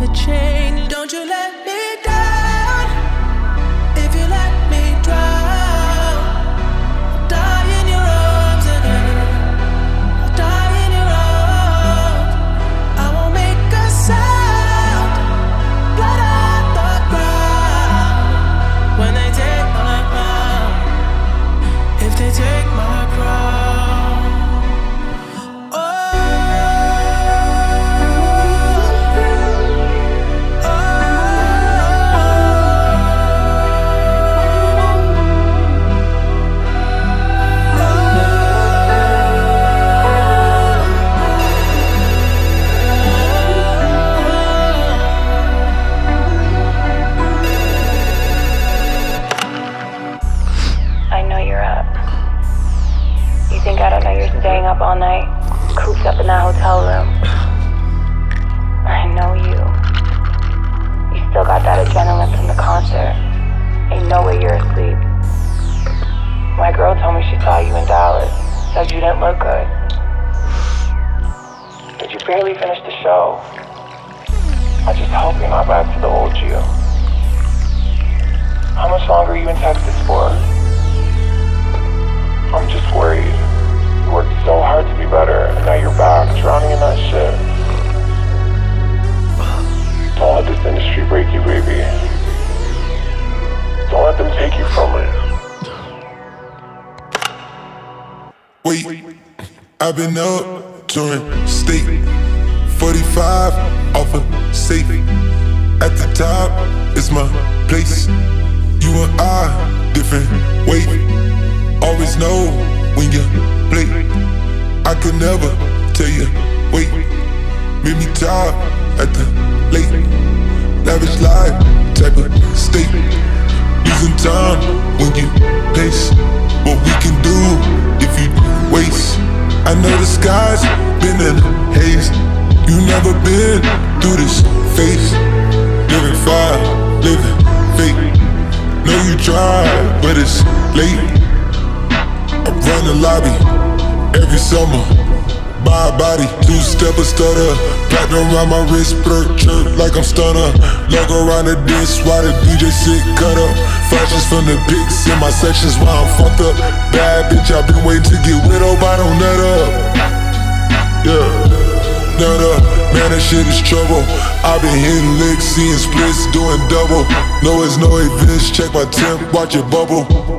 change. Don't you let me down. If you let me drown, I'll die in your arms again. I'll die in your arms. I won't make a sound. Blood on the ground. When they take my crown, if they take my crown. I don't know you're staying up all night, cooped up in that hotel room. I know you. You still got that adrenaline from the concert. Ain't no way you're asleep. My girl told me she saw you in Dallas. Said you didn't look good. But you barely finished the show. I just hope you're not back to the old you. How much longer are you in Texas for? I'm just worried. You worked so hard to be better, and now you're back, drowning in that shit. Don't let this industry break you, baby. Don't let them take you from it. Wait, I've been up, touring state, 45 off a safe. At the top is my place. You and I, different weight. Always know when you play. I could never tell you, wait. Made me tired at the late. Lavish life type of state. Losing time when you pace. What we can do if you waste. I know the sky's been in a haze. You never been through this phase. Living fire, living fake. Know you tried, but it's late. I run the lobby every summer. Buy a body, two-step or stutter. Platinum around my wrist, blurt, chirp like I'm stunner. Logo around the disc, while the DJ sit cut up. Flashes from the pics in my sections while I'm fucked up. Bad bitch, I've been waiting to get widowed, but I don't nut up. Yeah, nut up, man, that shit is trouble. I've been hitting licks, seeing splits, doing double. No, it's no events, check my temp, watch it bubble.